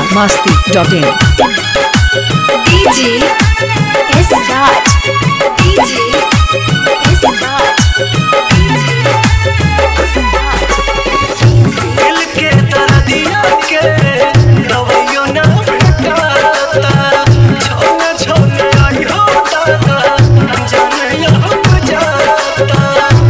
biharmasti.in DJ S Raj, DJ S Raj, दिल के दर्दिया के दवाइयों ना भेटाता छोने छोने आई होता जाने यहाँ जाता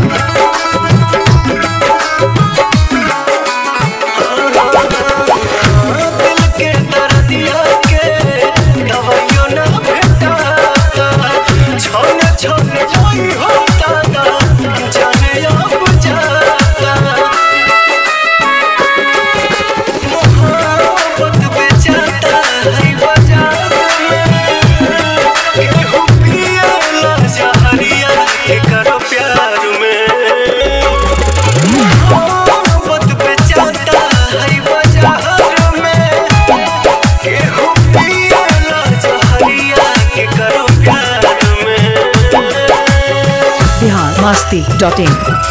दिल के दर्दिया के दवाइयों ना भेटाता छोने छोने आई होता जाने यहाँ जाता मोहब्बत बेचाता है बाजार में केहू पिएला जहरिया के करो प्यार में मोहब्बत बेचाता है बाजार में केहू पिएला जहरिया के करो प्यार में biharmasti.in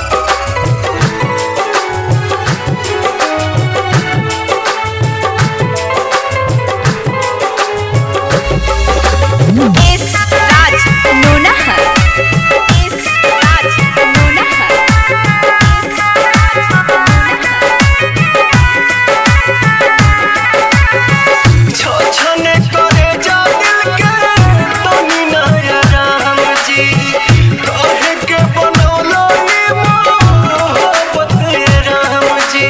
S Raj Nonahar, S Raj Nonahar, S Raj Nonahar. छोछने करे जा दिल के तनी नया राम जी कहे के बनौलो ये मोहब्बत राम जी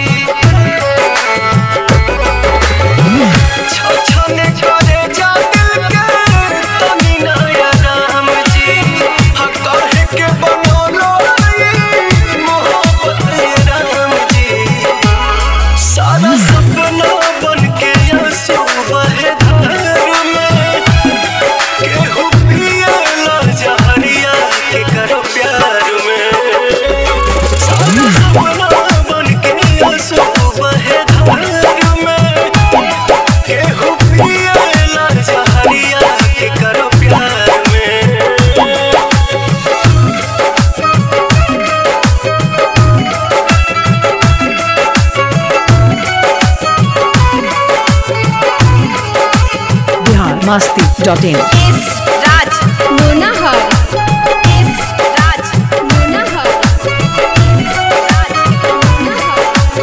छोछने करे जा दिल के तनी नया राम जी कहे के बनौलो ये मोहब्बत राम जी सारा सपना बन के आंसू बहे धार में केहू पिएला जहरिया के करो प्यार में सारा सपना बन के आंसू बहे धार में केहू पिएला जहरिया के करो प्यार में biharmasti.in S Raj Nonahar, S Raj Nonahar, S Raj Nonahar.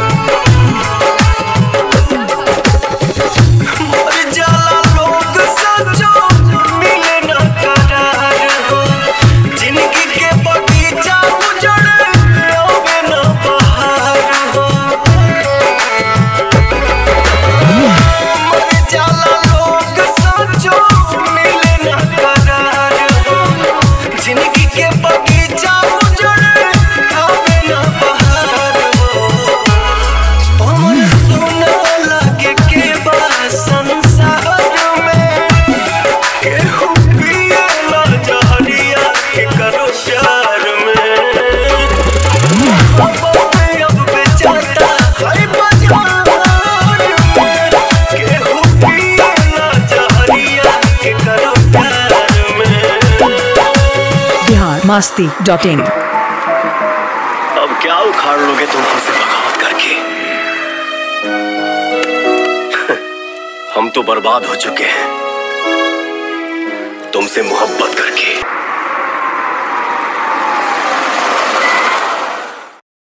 मर जाला लोग सचो मिले न करार हो जिंदगी के बगीचा उजड़ आवे न बहार हो मर जाला लोग सचो मिले न करार हो जिंदगी के बगीचा उजड़ आवे न बहार हो पवन सोना लागे के बा संसार में केहू पिएला जहरिया के करो प्यार में मोहब्बत अब बेचाता है बाजार में केहू पिएला जहरिया के करो प्यार में biharmasti.in अब क्या उखाड़ लोगे तुम हमसे बगावत करके हम तो बर्बाद हो चुके हैं तुमसे मोहब्बत करके